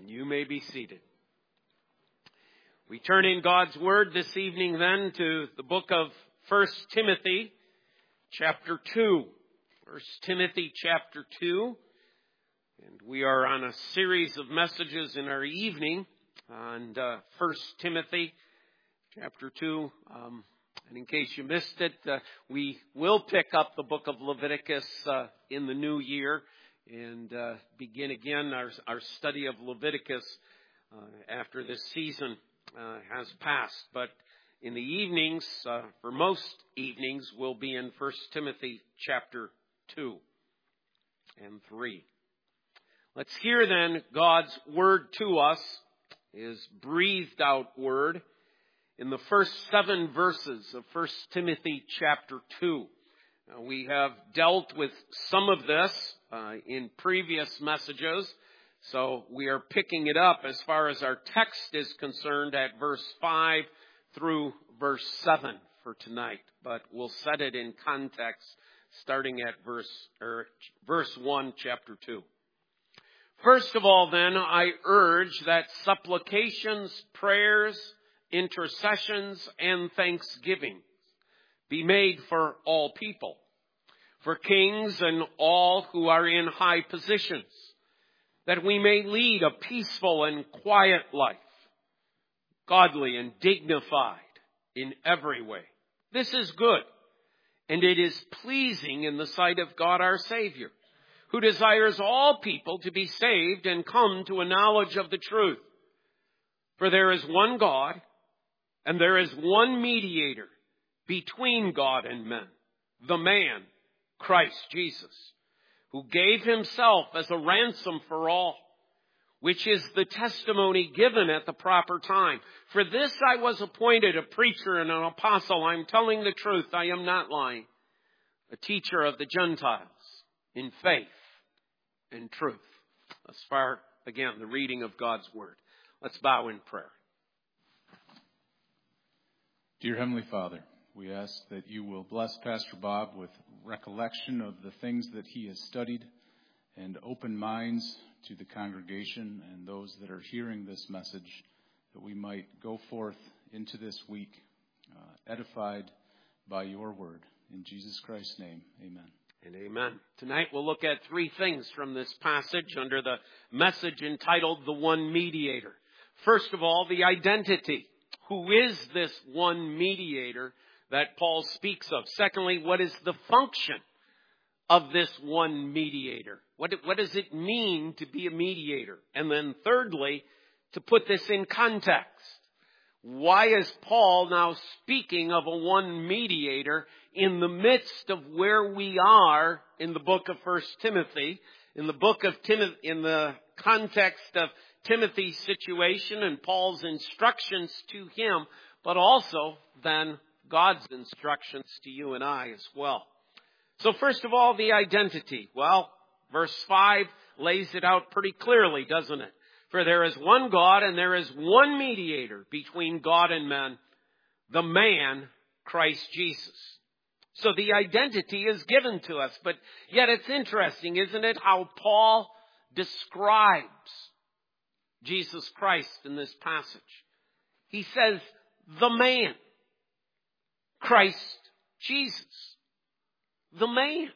And you may be seated. We turn in God's Word this evening then to the book of 1 Timothy, chapter 2. 1 Timothy, chapter 2. And we are on a series of messages in our evening on 1 Timothy, chapter 2. And in case you missed it, we will pick up the book of Leviticus in the new year and begin again our study of Leviticus after this season has passed. But in the evenings, for most evenings, we'll be in 1 Timothy chapter 2 and 3. Let's hear then God's word to us, His breathed out word, in the first 7 verses of 1 Timothy chapter 2. Now, we have dealt with some of this in previous messages, so we are picking it up as far as our text is concerned at verse 5 through verse 7 for tonight. But we'll set it in context starting at verse 1, chapter 2. First of all, then, I urge that supplications, prayers, intercessions, and thanksgiving be made for all people, for kings and all who are in high positions, that we may lead a peaceful and quiet life, godly and dignified in every way. This is good, and it is pleasing in the sight of God our Savior, who desires all people to be saved and come to a knowledge of the truth. For there is one God, and there is one mediator between God and men, the man, Christ Jesus, who gave himself as a ransom for all, which is the testimony given at the proper time. For this I was appointed a preacher and an apostle. I'm telling the truth. I am not lying. A teacher of the Gentiles in faith and truth. As far, again, the reading of God's word. Let's bow in prayer. Dear Heavenly Father, we ask that you will bless Pastor Bob with recollection of the things that he has studied and open minds to the congregation and those that are hearing this message, that we might go forth into this week edified by your word. In Jesus Christ's name, amen. And amen. Tonight we'll look at 3 things from this passage under the message entitled The One Mediator. First of all, the identity. Who is this one mediator that Paul speaks of? Secondly, what is the function of this one mediator? What does it mean to be a mediator? And then thirdly, to put this in context, why is Paul now speaking of a one mediator in the midst of where we are in the book of 1 Timothy, in the context of Timothy's situation and Paul's instructions to him, but also then God's instructions to you and I as well. So first of all, the identity. Well, verse 5 lays it out pretty clearly, doesn't it? For there is one God and there is one mediator between God and men, the man, Christ Jesus. So the identity is given to us, but yet it's interesting, isn't it, how Paul describes Jesus Christ in this passage. He says, the man, Christ Jesus, the man.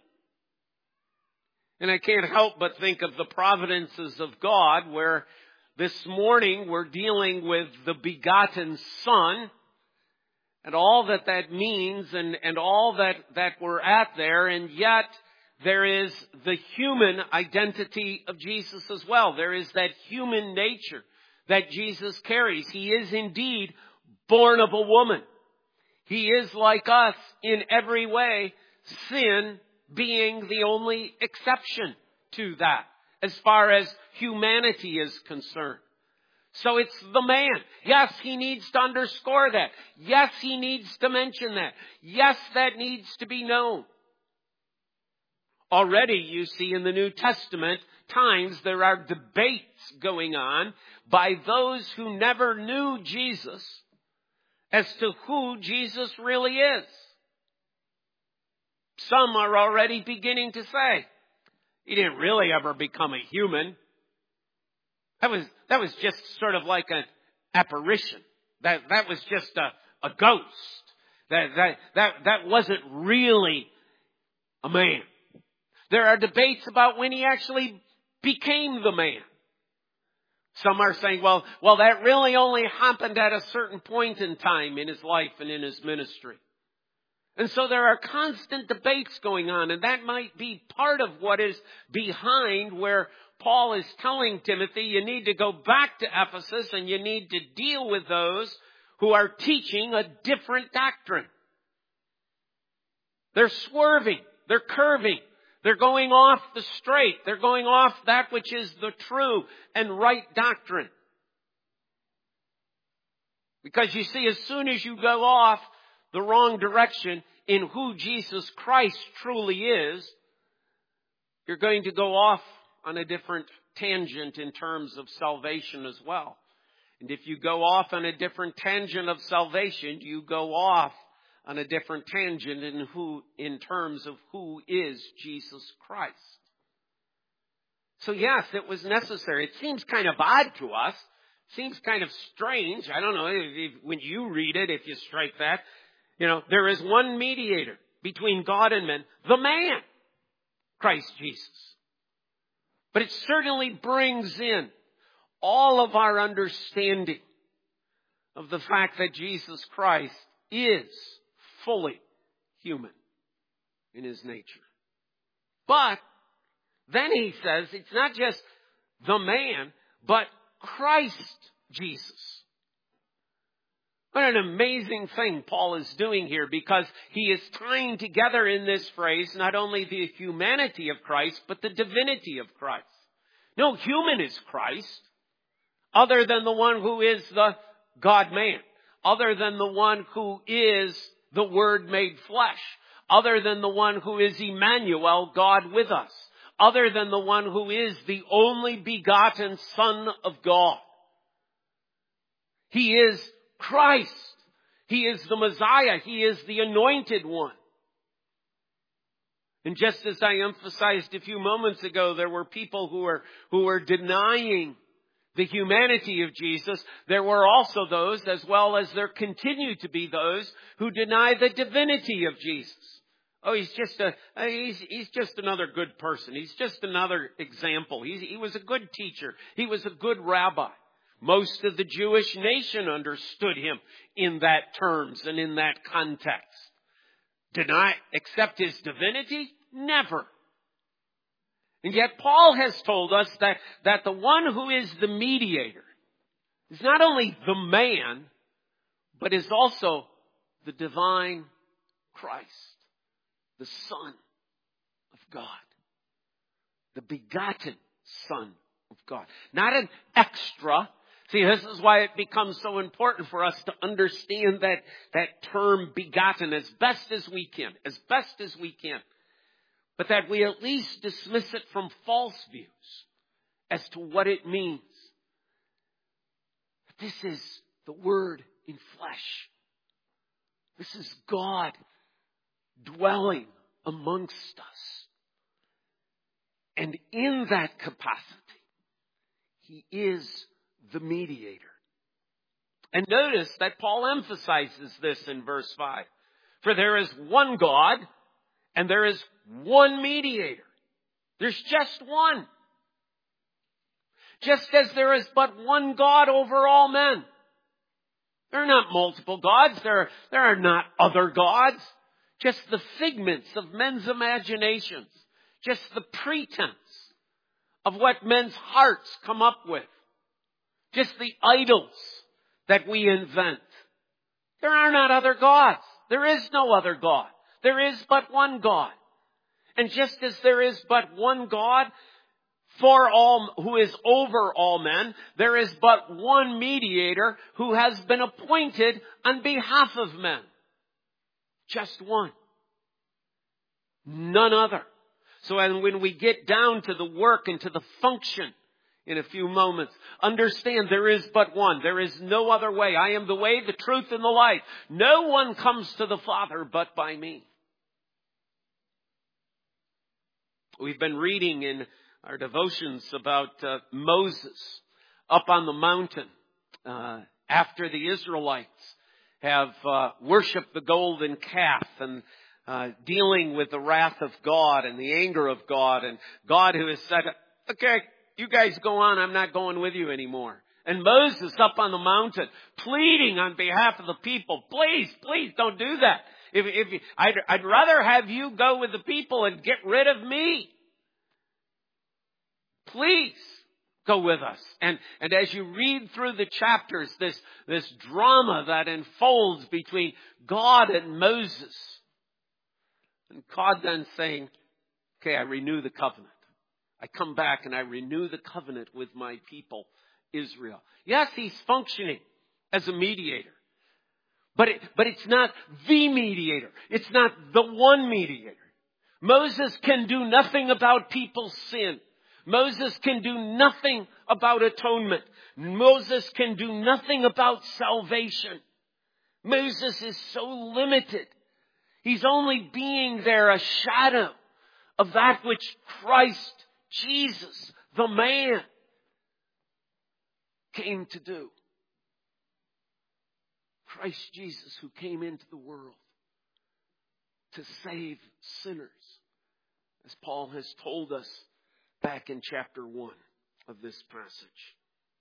And I can't help but think of the providences of God, where this morning we're dealing with the begotten Son, and all that means, and all that we're at there, and yet there is the human identity of Jesus as well. There is that human nature that Jesus carries. He is indeed born of a woman. He is like us in every way, sin being the only exception to that as far as humanity is concerned. So it's the man. Yes, he needs to underscore that. Yes, he needs to mention that. Yes, that needs to be known. Already, you see, in the New Testament times, there are debates going on by those who never knew Jesus as to who Jesus really is. Some are already beginning to say, he didn't really ever become a human. That was just sort of like an apparition. That was just a ghost. That wasn't really a man. There are debates about when he actually became the man. Some are saying, well, that really only happened at a certain point in time in his life and in his ministry. And so there are constant debates going on, and that might be part of what is behind where Paul is telling Timothy, you need to go back to Ephesus and you need to deal with those who are teaching a different doctrine. They're swerving. They're curving. They're going off the straight. They're going off that which is the true and right doctrine. Because you see, as soon as you go off the wrong direction in who Jesus Christ truly is, you're going to go off on a different tangent in terms of salvation as well. And if you go off on a different tangent of salvation, you go off on a different tangent in terms of who is Jesus Christ. So yes, it was necessary. It seems kind of odd to us. Seems kind of strange. I don't know if when you read it, if you strike that. There is one mediator between God and men, the man, Christ Jesus. But it certainly brings in all of our understanding of the fact that Jesus Christ is fully human in his nature. But then he says it's not just the man, but Christ Jesus. What an amazing thing Paul is doing here, because he is tying together in this phrase not only the humanity of Christ, but the divinity of Christ. No human is Christ, other than the one who is the God-man, other than the one who is the Word made flesh, other than the one who is Emmanuel, God with us, other than the one who is the only begotten Son of God. He is Christ. He is the Messiah. He is the anointed one. And just as I emphasized a few moments ago, there were people who were denying the humanity of Jesus. There were also those, as well as there continue to be those, who deny the divinity of Jesus. Oh, he's just another good person. He's just another example. He was a good teacher. He was a good rabbi. Most of the Jewish nation understood him in that terms and in that context. Accept his divinity? Never. And yet Paul has told us that the one who is the mediator is not only the man, but is also the divine Christ, the Son of God, the begotten Son of God. Not an extra. See, this is why it becomes so important for us to understand that term begotten as best as we can. But that we at least dismiss it from false views as to what it means. This is the Word in flesh. This is God dwelling amongst us. And in that capacity, He is the mediator. And notice that Paul emphasizes this in verse 5. For there is one God and there is one mediator. There's just one. Just as there is but one God over all men. There are not multiple gods. There are not other gods. Just the figments of men's imaginations. Just the pretense of what men's hearts come up with. Just the idols that we invent. There are not other gods. There is no other God. There is but one God. And just as there is but one God for all, who is over all men, there is but one mediator who has been appointed on behalf of men. Just one. None other. So when we get down to the work and to the function in a few moments, understand there is but one. There is no other way. I am the way, the truth, and the life. No one comes to the Father but by me. We've been reading in our devotions about Moses, up on the mountain after the Israelites have worshipped the golden calf and dealing with the wrath of God and the anger of God, and God who has said, okay, you guys go on, I'm not going with you anymore. And Moses up on the mountain pleading on behalf of the people, please don't do that. I'd rather have you go with the people and get rid of me. Please go with us. And as you read through the chapters, this drama that unfolds between God and Moses. And God then saying, okay, I renew the covenant. I come back and I renew the covenant with my people, Israel. Yes, he's functioning as a mediator. But it's not the mediator. It's not the one mediator. Moses can do nothing about people's sin. Moses can do nothing about atonement. Moses can do nothing about salvation. Moses is so limited. He's only being there a shadow of that which Christ Jesus, the man, came to do. Christ Jesus, who came into the world to save sinners, as Paul has told us back in chapter 1 of this passage.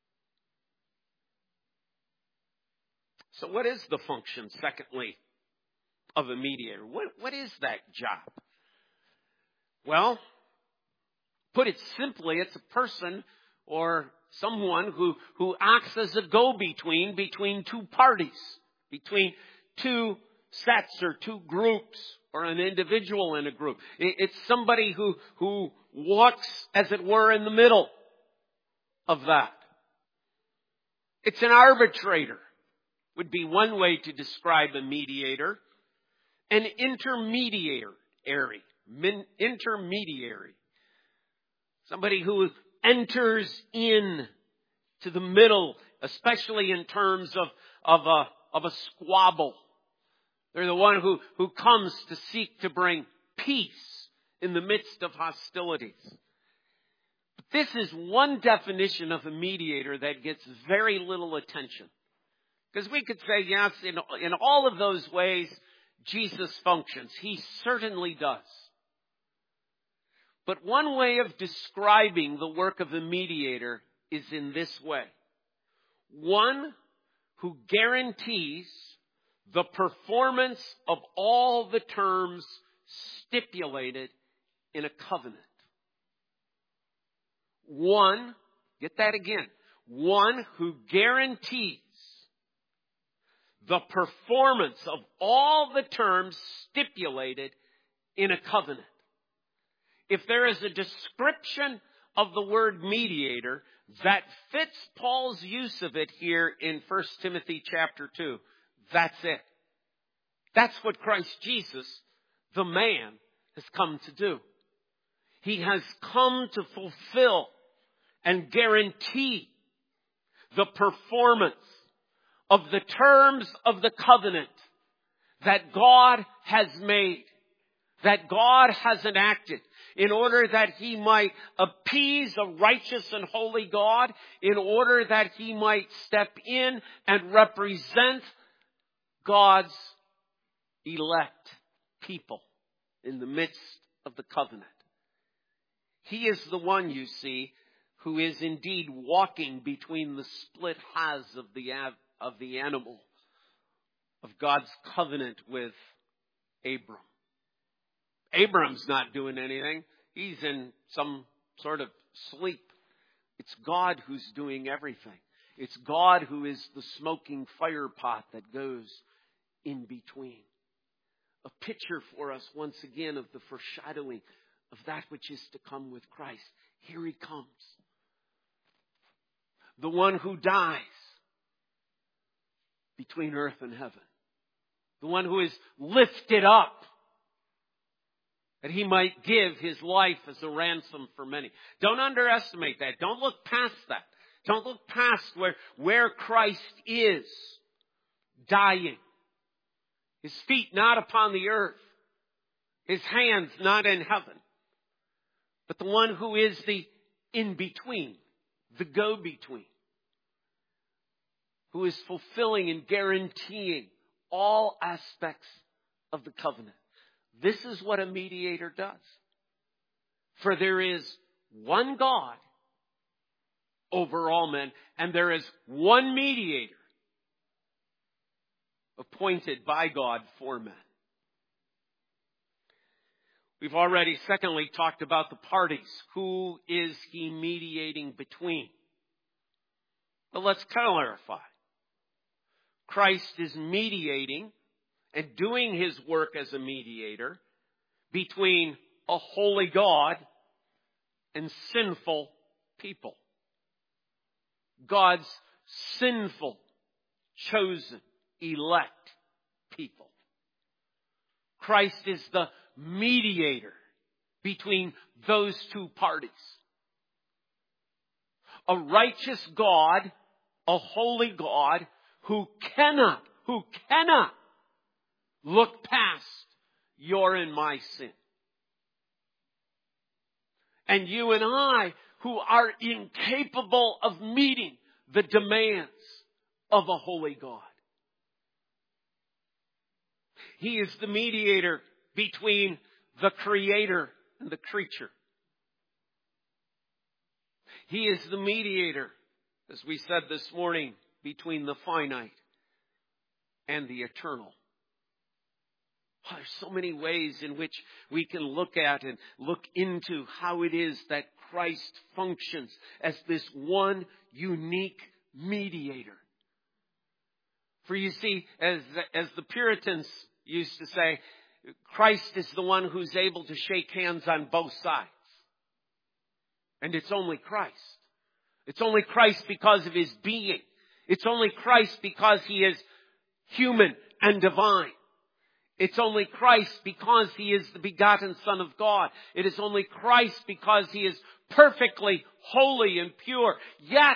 So what is the function, secondly, of a mediator? What is that job? Well, put it simply, it's a person or someone who acts as a go-between between two parties, between two sets or two groups, or an individual in a group. It's somebody who walks, as it were, in the middle of that. It's an arbitrator, would be one way to describe a mediator. An intermediary. Somebody who enters in to the middle, especially in terms of a squabble. They're the one who comes to seek to bring peace in the midst of hostilities. But this is one definition of a mediator that gets very little attention. Because we could say, yes, in all of those ways, Jesus functions. He certainly does. But one way of describing the work of a mediator is in this way. One who guarantees the performance of all the terms stipulated in a covenant. One, get that again, one who guarantees the performance of all the terms stipulated in a covenant. If there is a description of the word mediator that fits Paul's use of it here in 1 Timothy chapter 2, that's it. That's what Christ Jesus, the man, has come to do. He has come to fulfill and guarantee the performance of the terms of the covenant that God has made, that God has enacted, in order that he might appease a righteous and holy God, in order that he might step in and represent God's elect people in the midst of the covenant. He is the one, you see, who is indeed walking between the split halves of the animal of God's covenant with Abram. Abram's not doing anything. He's in some sort of sleep. It's God who's doing everything. It's God who is the smoking fire pot that goes in between. A picture for us once again of the foreshadowing of that which is to come with Christ. Here he comes. The one who dies between earth and heaven. The one who is lifted up that he might give his life as a ransom for many. Don't underestimate that. Don't look past that. Don't look past where Christ is dying. His feet not upon the earth. His hands not in heaven. But the one who is the in-between, the go-between. who is fulfilling and guaranteeing all aspects of the covenant. This is what a mediator does. For there is one God over all men, and there is one mediator appointed by God for men. We've already, secondly, talked about the parties. Who is he mediating between? But let's clarify. Christ is mediating and doing his work as a mediator between a holy God and sinful people. God's sinful, chosen, elect people. Christ is the mediator between those two parties. A righteous God, a holy God, who cannot look past your and my sin. And you and I, who are incapable of meeting the demands of a holy God. He is the mediator between the Creator and the creature. He is the mediator, as we said this morning, between the finite and the eternal. Oh, there's so many ways in which we can look at and look into how it is that Christ functions as this one unique mediator. For you see, as the Puritans used to say, Christ is the one who's able to shake hands on both sides. And it's only Christ. It's only Christ because of his being. It's only Christ because he is human and divine. It's only Christ because he is the begotten Son of God. It is only Christ because he is perfectly holy and pure, yet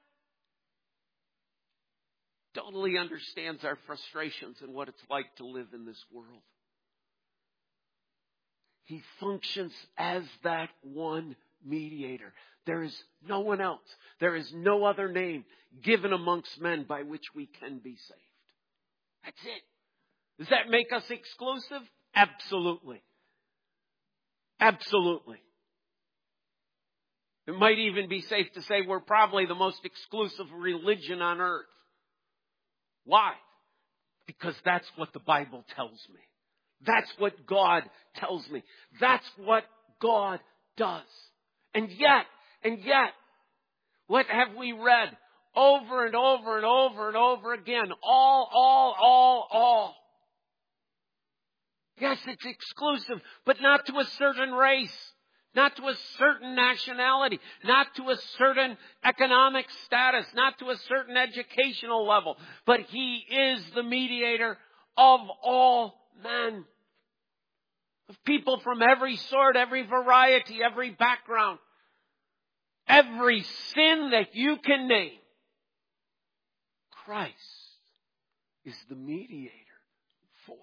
totally understands our frustrations and what it's like to live in this world. He functions as that one mediator. There is no one else. There is no other name given amongst men by which we can be saved. That's it. Does that make us exclusive? Absolutely. Absolutely. It might even be safe to say we're probably the most exclusive religion on earth. Why? Because that's what the Bible tells me. That's what God tells me. That's what God does. And yet, what have we read over and over and over and over again? All. Yes, it's exclusive, but not to a certain race, not to a certain nationality, not to a certain economic status, not to a certain educational level, but he is the mediator of all men. Of people from every sort, every variety, every background, every sin that you can name. Christ is the mediator for.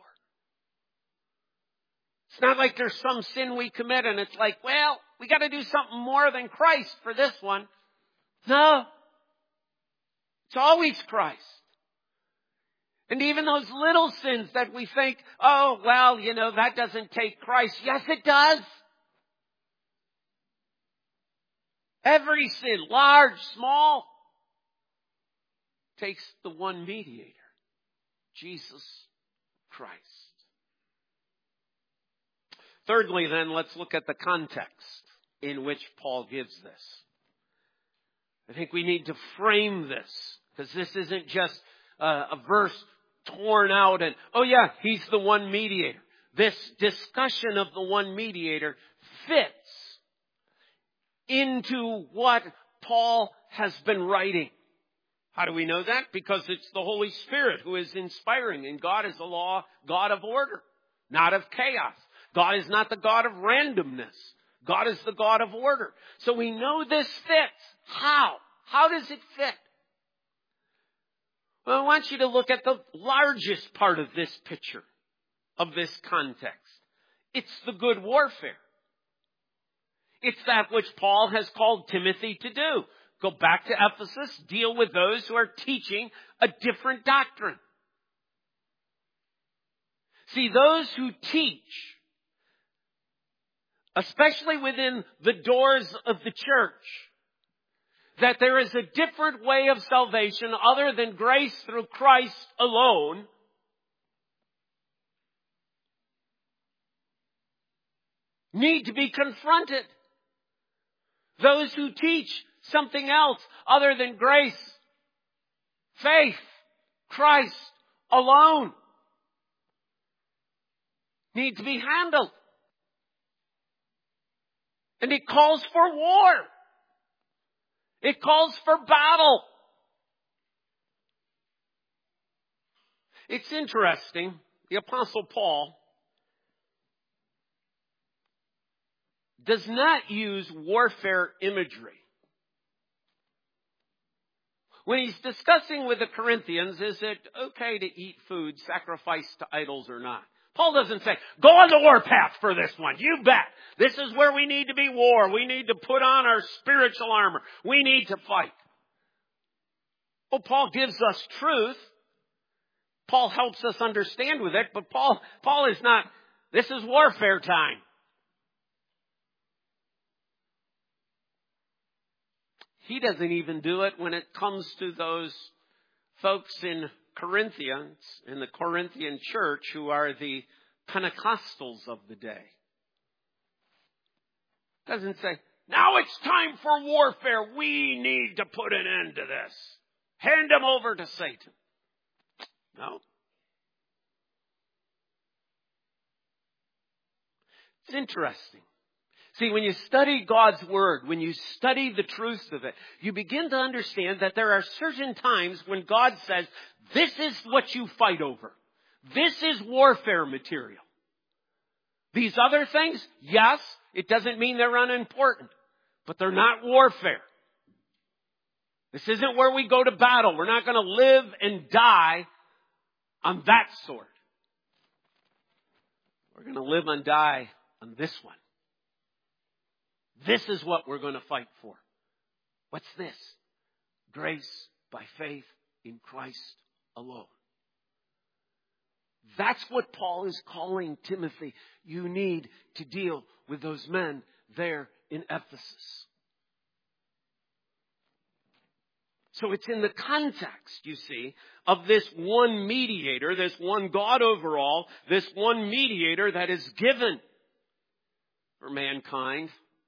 It's not like there's some sin we commit and it's like, well, we got to do something more than Christ for this one. No. It's always Christ. And even those little sins that we think, oh, well, that doesn't take Christ. Yes, it does. Every sin, large, small, takes the one mediator, Jesus Christ. Thirdly, then, let's look at the context in which Paul gives this. I think we need to frame this, because this isn't just a verse torn out and, oh yeah, he's the one mediator. This discussion of the one mediator fits into what Paul has been writing. How do we know that? Because it's the Holy Spirit who is inspiring, and God is the God of order, not of chaos. God is not the God of randomness. God is the God of order. So we know this fits. How? How does it fit? Well, I want you to look at the largest part of this picture, of this context. It's the good warfare. It's that which Paul has called Timothy to do. Go back to Ephesus, deal with those who are teaching a different doctrine. See, those who teach, especially within the doors of the church, that there is a different way of salvation other than grace through Christ alone, need to be confronted. Those who teach something else other than grace, faith, Christ alone, need to be handled. And it calls for war. It calls for battle. It's interesting. The Apostle Paul does not use warfare imagery. When he's discussing with the Corinthians, is it okay to eat food sacrificed to idols or not? Paul doesn't say, go on the warpath for this one. You bet. This is where we need to be war. We need to put on our spiritual armor. We need to fight. Well, Paul gives us truth. Paul helps us understand with it, but Paul is not, this is warfare time. He doesn't even do it when it comes to those folks in Corinthians, in the Corinthian church, who are the Pentecostals of the day. Doesn't say, now it's time for warfare. We need to put an end to this. Hand them over to Satan. No. It's interesting. See, when you study God's Word, when you study the truth of it, you begin to understand that there are certain times when God says, this is what you fight over. This is warfare material. These other things, yes, it doesn't mean they're unimportant, but they're not warfare. This isn't where we go to battle. We're not going to live and die on that sword. We're going to live and die on this one. This is what we're going to fight for. What's this? Grace by faith in Christ alone. That's what Paul is calling Timothy. You need to deal with those men there in Ephesus. So it's in the context, you see, of this one mediator, this one God over all, this one mediator that is given for mankind,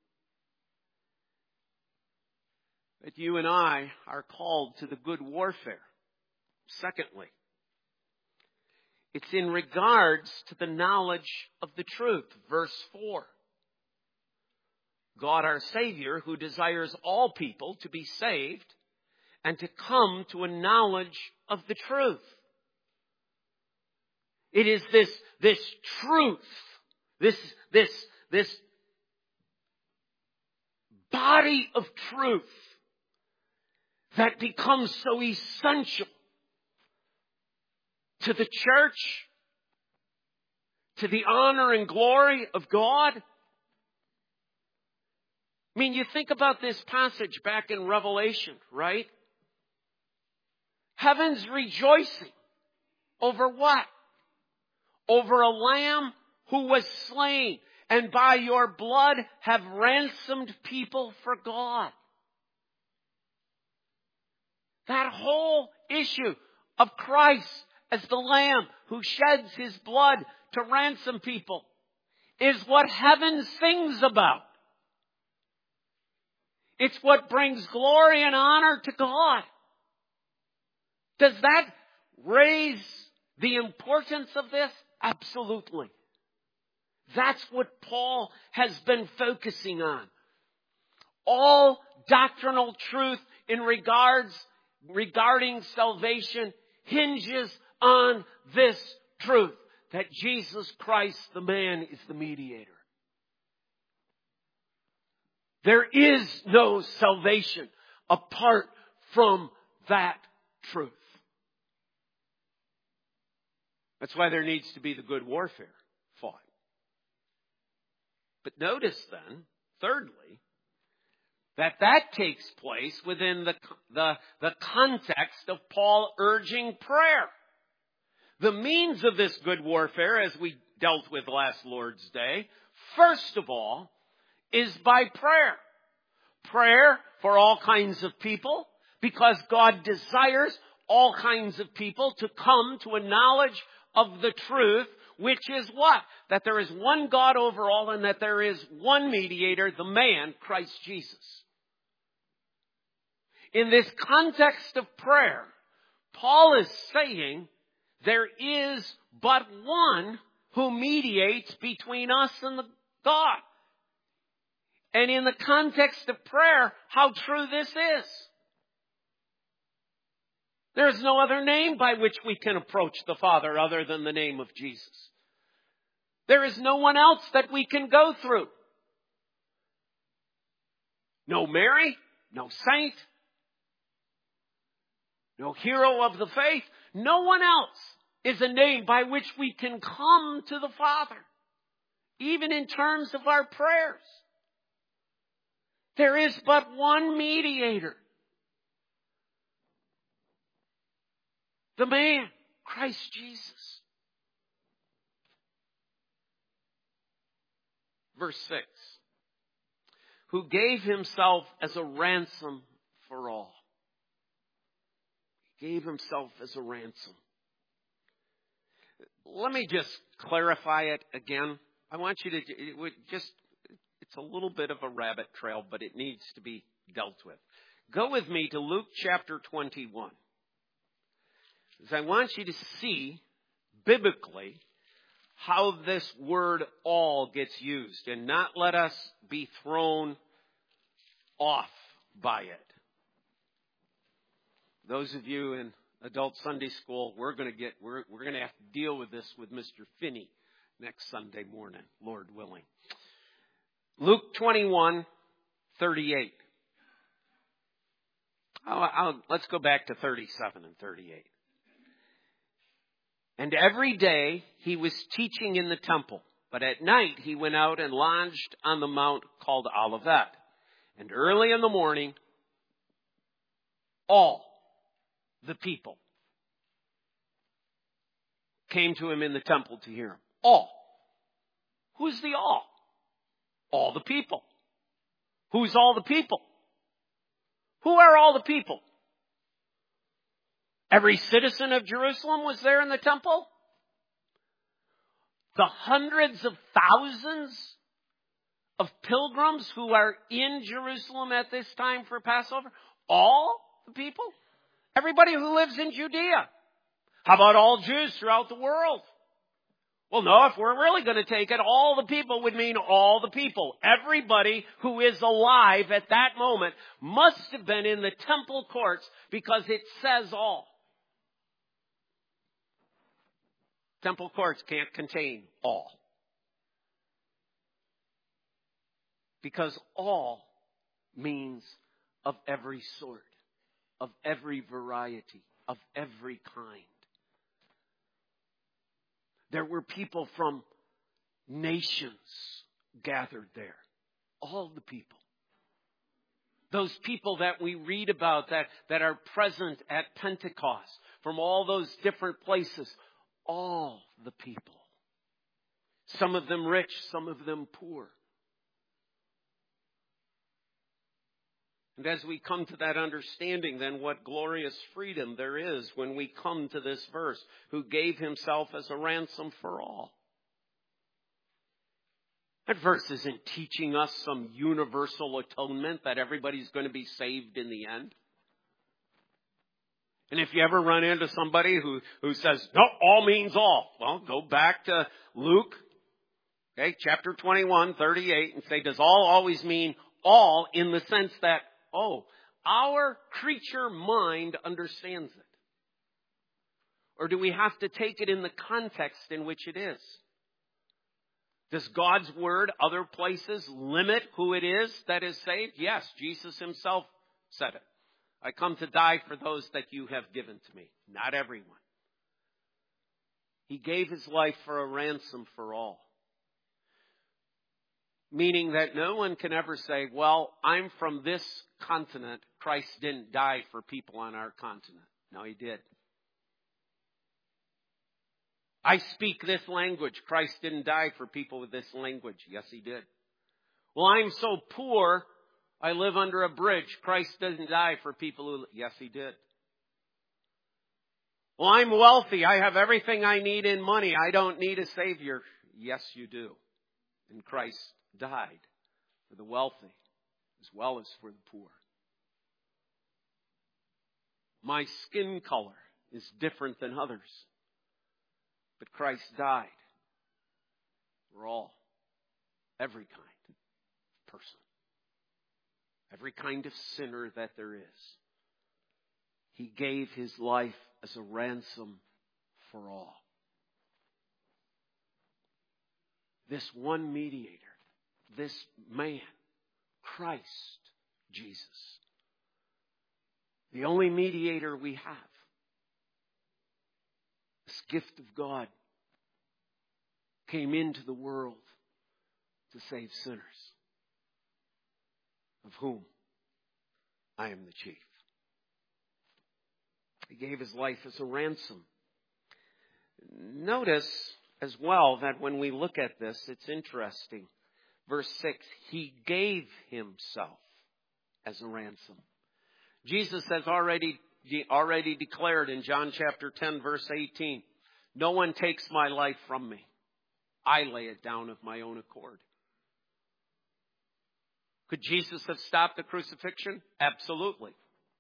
that you and I are called to the good warfare. Secondly, it's in regards to the knowledge of the truth. Verse 4. God our Savior, who desires all people to be saved and to come to a knowledge of the truth. It is this truth, this body of truth that becomes so essential to the church, to the honor and glory of God. I mean, you think about this passage back in Revelation, right? Heaven's rejoicing over what? Over a lamb who was slain, and by your blood have ransomed people for God. That whole issue of Christ as the Lamb who sheds His blood to ransom people is what heaven sings about. It's what brings glory and honor to God. Does that raise the importance of this? Absolutely. That's what Paul has been focusing on. All doctrinal truth in regarding salvation hinges on this truth, that Jesus Christ, the man, is the mediator. There is no salvation apart from that truth. That's why there needs to be the good warfare fought. But notice then, thirdly, that takes place within the context of Paul urging prayer. The means of this good warfare, as we dealt with last Lord's Day, first of all, is by prayer. Prayer for all kinds of people, because God desires all kinds of people to come to a knowledge of the truth, which is what? That there is one God over all and that there is one mediator, the man, Christ Jesus. In this context of prayer, Paul is saying there is but one who mediates between us and God. And in the context of prayer, how true this is. There is no other name by which we can approach the Father other than the name of Jesus. There is no one else that we can go through. No Mary, no saint, no hero of the faith. No one else is a name by which we can come to the Father, even in terms of our prayers. There is but one mediator. The man, Christ Jesus. Verse 6. Who gave himself as a ransom for all. He gave himself as a ransom. Let me just clarify it again. I want you to, it's a little bit of a rabbit trail, but it needs to be dealt with. Go with me to Luke chapter 21. Because I want you to see, biblically, how this word all gets used, and not let us be thrown off by it. Those of you in adult Sunday school, we're going to have to deal with this with Mr. Finney next Sunday morning, Lord willing. Luke 21:38. Let's go back to 37 and 38. And every day he was teaching in the temple, but at night he went out and lodged on the mount called Olivet. And early in the morning, all the people came to him in the temple to hear him. All. Who's the all? All the people. Who's all the people? Who are all the people? Every citizen of Jerusalem was there in the temple? The hundreds of thousands of pilgrims who are in Jerusalem at this time for Passover? All the people? Everybody who lives in Judea? How about all Jews throughout the world? Well, no, if we're really going to take it, all the people would mean all the people. Everybody who is alive at that moment must have been in the temple courts because it says all. Temple courts can't contain all. Because all means of every sort, of every variety, of every kind. There were people from nations gathered there. All the people. Those people that we read about that are present at Pentecost from all those different places. All the people. Some of them rich, some of them poor. And as we come to that understanding, then what glorious freedom there is when we come to this verse, who gave himself as a ransom for all. That verse isn't teaching us some universal atonement that everybody's going to be saved in the end. And if you ever run into somebody who says, no, all means all, well, go back to Luke, chapter 21:38, and say, does all always mean all in the sense that, our creature mind understands it? Or do we have to take it in the context in which it is? Does God's word, other places, limit who it is that is saved? Yes, Jesus himself said it. I come to die for those that you have given to me. Not everyone. He gave his life for a ransom for all. Meaning that no one can ever say, well, I'm from this continent. Christ didn't die for people on our continent. No, He did. I speak this language. Christ didn't die for people with this language. Yes, He did. Well, I'm so poor, I live under a bridge. Christ didn't die for people who... Yes, He did. Well, I'm wealthy. I have everything I need in money. I don't need a Savior. Yes, you do. And Christ died for the wealthy as well as for the poor. My skin color is different than others. But Christ died for all, every kind of person, every kind of sinner that there is. He gave His life as a ransom for all. This one mediator, this man, Christ Jesus, the only mediator we have, this gift of God, came into the world to save sinners, of whom I am the chief. He gave His life as a ransom. Notice as well that when we look at this, it's interesting. Verse 6, He gave Himself as a ransom. Jesus has already declared in John chapter 10, verse 18, no one takes my life from me. I lay it down of my own accord. Could Jesus have stopped the crucifixion? Absolutely.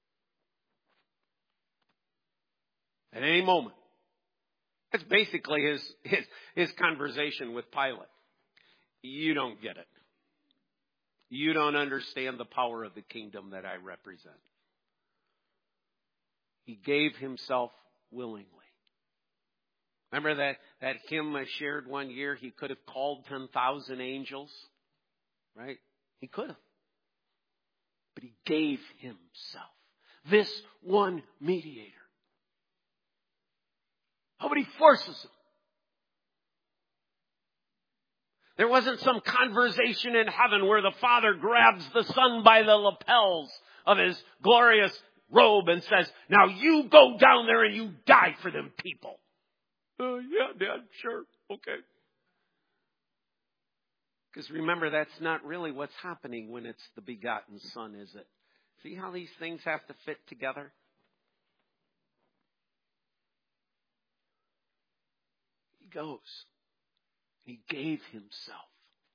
At any moment. That's basically his conversation with Pilate. You don't get it. You don't understand the power of the kingdom that I represent. He gave Himself willingly. Remember that hymn I shared one year? He could have called 10,000 angels, right? He could have. But He gave Himself. This one mediator. Nobody forces Him. There wasn't some conversation in heaven where the Father grabs the Son by the lapels of His glorious robe and says, now you go down there and you die for them people. Yeah, Dad, sure, okay. Because remember, that's not really what's happening when it's the begotten Son, is it? See how these things have to fit together? He goes. He gave Himself.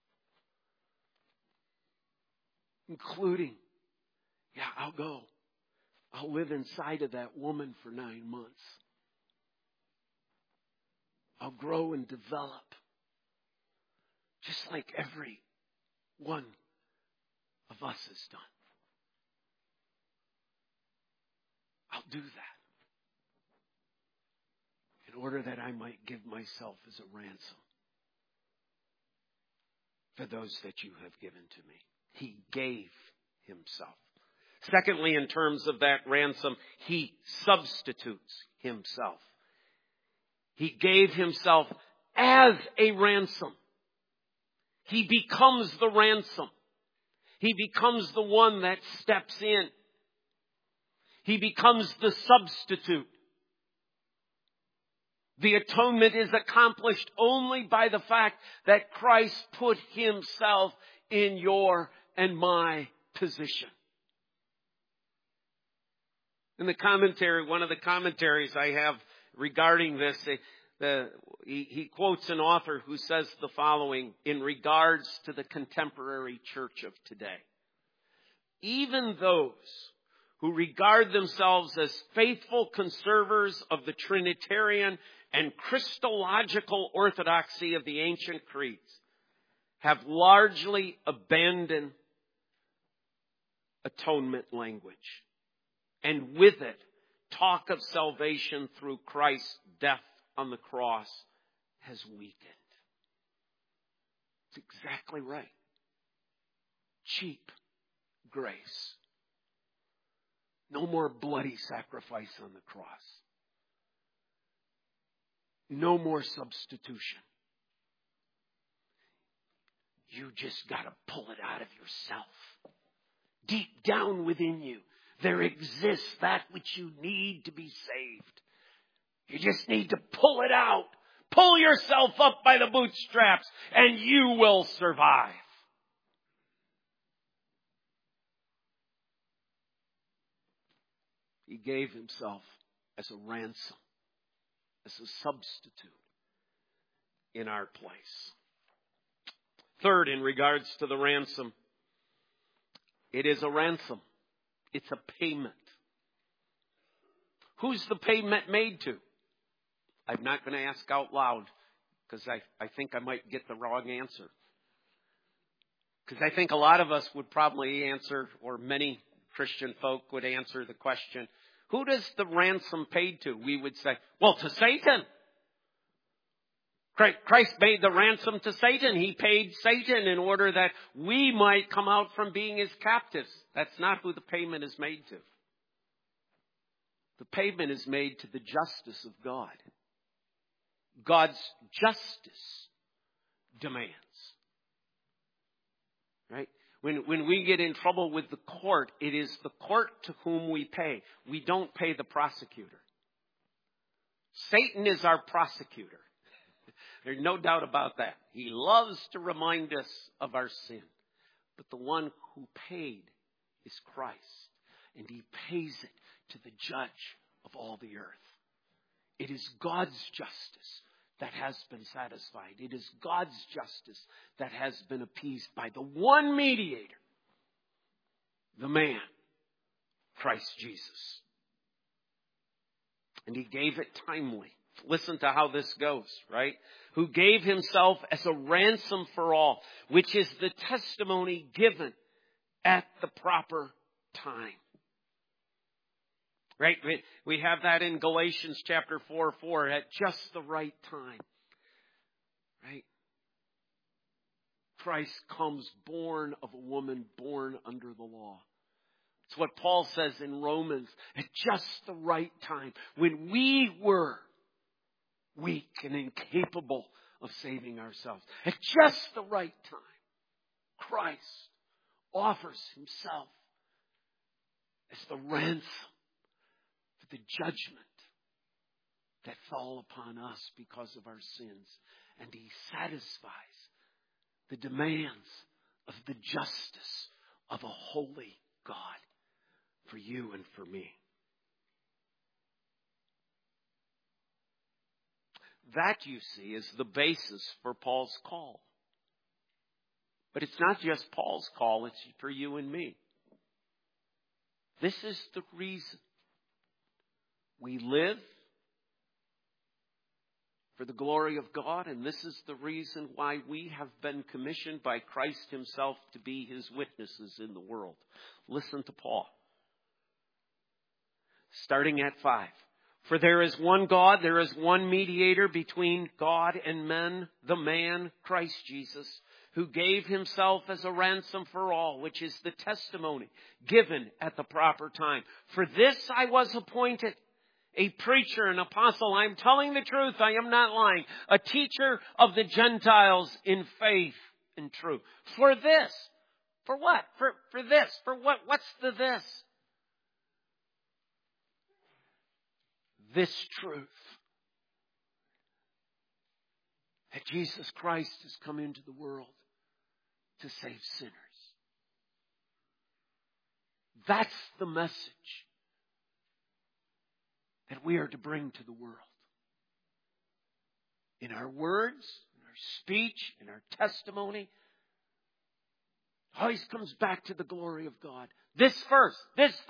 Including, I'll go. I'll live inside of that woman for 9 months. I'll grow and develop. Just like every one of us has done. I'll do that. In order that I might give myself as a ransom for those that you have given to me. He gave Himself. Secondly, in terms of that ransom, He substitutes Himself. He gave Himself as a ransom. He becomes the ransom. He becomes the one that steps in. He becomes the substitute. The atonement is accomplished only by the fact that Christ put Himself in your and my position. In the commentary, one of the commentaries I have regarding this, he quotes an author who says the following in regards to the contemporary church of today. Even those who regard themselves as faithful conservers of the Trinitarian and Christological orthodoxy of the ancient creeds have largely abandoned atonement language. And with it, talk of salvation through Christ's death on the cross has weakened. It's exactly right. Cheap grace. No more bloody sacrifice on the cross. No more substitution. You just got to pull it out of yourself. Deep down within you, there exists that which you need to be saved. You just need to pull it out. Pull yourself up by the bootstraps and you will survive. He gave himself as a ransom, as a substitute in our place. Third, in regards to the ransom, it is a ransom. It's a payment. Who's the payment made to? I'm not going to ask out loud because I think I might get the wrong answer. Because I think a lot of us would probably answer, or many Christian folk would answer the question, who does the ransom paid to? We would say, well, to Satan. Christ paid the ransom to Satan. He paid Satan in order that we might come out from being his captives. That's not who the payment is made to. The payment is made to the justice of God. God's justice demands. Right? When we get in trouble with the court, it is the court to whom we pay. We don't pay the prosecutor. Satan is our prosecutor. There's no doubt about that. He loves to remind us of our sin. But the one who paid is Christ. And he pays it to the judge of all the earth. It is God's justice that has been satisfied. It is God's justice that has been appeased by the one mediator, the man, Christ Jesus. And he gave it timely. Listen to how this goes, right? Who gave himself as a ransom for all, which is the testimony given at the proper time. Right? We have that in Galatians chapter 4:4, at just the right time. Right? Christ comes born of a woman born under the law. It's what Paul says in Romans, at just the right time, when we were weak and incapable of saving ourselves. At just the right time, Christ offers himself as the ransom for the judgment that fell upon us because of our sins. And he satisfies the demands of the justice of a holy God for you and for me. That, you see, is the basis for Paul's call. But it's not just Paul's call, it's for you and me. This is the reason we live for the glory of God, and this is the reason why we have been commissioned by Christ himself to be his witnesses in the world. Listen to Paul. Starting at 5. For there is one God, there is one mediator between God and men, the man, Christ Jesus, who gave himself as a ransom for all, which is the testimony given at the proper time. For this I was appointed, a preacher, an apostle. I am telling the truth, I am not lying. A teacher of the Gentiles in faith and truth. For this. For what? For this. For what? What's the this? This truth, that Jesus Christ has come into the world to save sinners. That's the message that we are to bring to the world. In our words, in our speech, in our testimony, it always comes back to the glory of God. This first.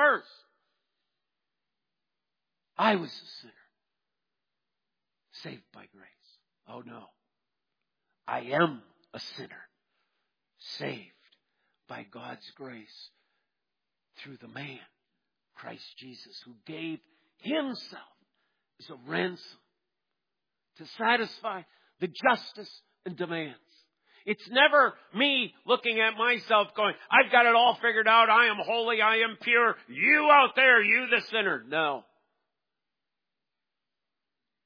I was a sinner, saved by grace. Oh no, I am a sinner, saved by God's grace through the man, Christ Jesus, who gave himself as a ransom to satisfy the justice and demands. It's never me looking at myself going, I've got it all figured out, I am holy, I am pure, you out there, you the sinner. No.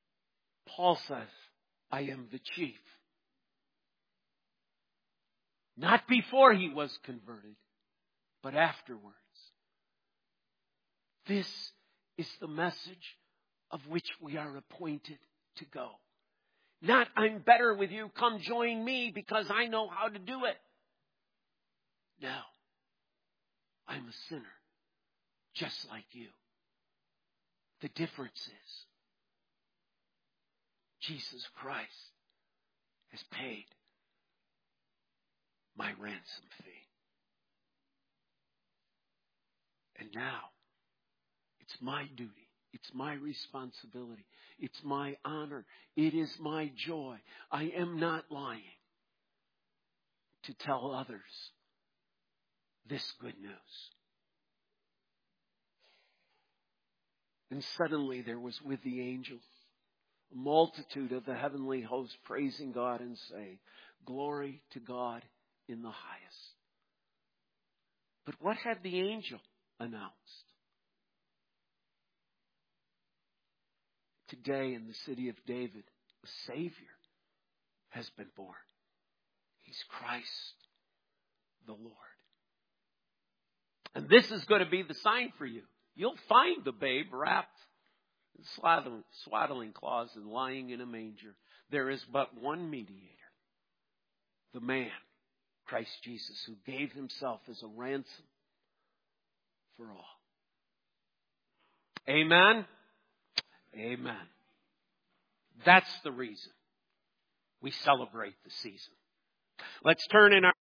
Paul says, I am the chief. Not before he was converted, but afterwards. This is the message of which we are appointed to go. Not, I'm better with you, come join me because I know how to do it. No, I'm a sinner, just like you. The difference is, Jesus Christ has paid my ransom fee. And now, it's my duty. It's my responsibility. It's my honor. It is my joy. I am not lying to tell others this good news. And suddenly there was with the angels a multitude of the heavenly host praising God and saying, "Glory to God in the highest." But what had the angel announced? Today in the city of David, a Savior has been born. He's Christ the Lord. And this is going to be the sign for you. You'll find the babe wrapped in swaddling cloths and lying in a manger. There is but one mediator, the man, Christ Jesus, who gave himself as a ransom for all. Amen? Amen. That's the reason we celebrate the season. Let's turn in our